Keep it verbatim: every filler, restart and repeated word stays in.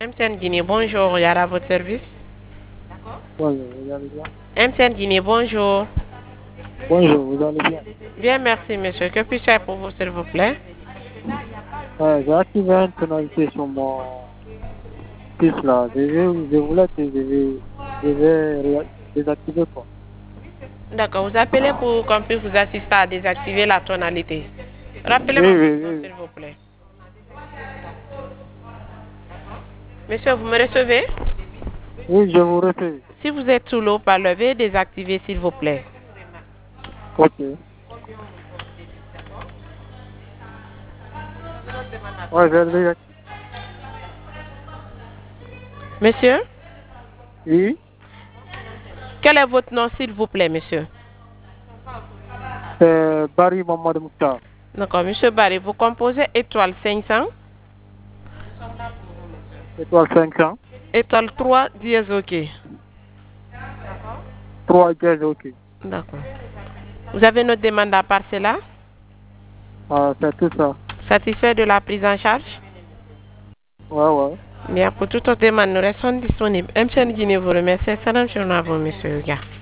M T N Guinée, bonjour, Yara, à votre service. Bonjour, vous allez bien? M T N Guinée, bonjour. Bonjour, vous allez bien? Bien, merci, monsieur. Que puis-je faire pour vous, s'il vous plaît? Ouais, j'ai activé une tonalité sur mon puce là. Je, vais, je voulais que je vais, je vais ré- désactiver quoi. D'accord, vous appelez pour qu'on puisse vous assister à désactiver la tonalité. Oui, Rappelez-moi oui, votre nom, oui. s'il vous plaît. Monsieur, vous me recevez? Oui, je vous refais. Si vous êtes sous l'eau, par lever, désactivez, s'il vous plaît. Ok. Ouais, je vais désactiver. Monsieur, Oui, quel est votre nom, s'il vous plaît, monsieur? c'est Barry Mamadou Mouktar. D'accord, monsieur Barry, vous composez étoile cinq cents, Étoile cinq cents. étoile trois, dièse OK. trois dièse, ok. D'accord. Vous avez notre demande à part cela? Ah, c'est tout ça. Satisfait de la prise en charge? Ouais, ouais. Bien, pour toute autre demande, nous restons disponibles. M T N Guinée vous remercie. Salam journée à vous, monsieur Huga.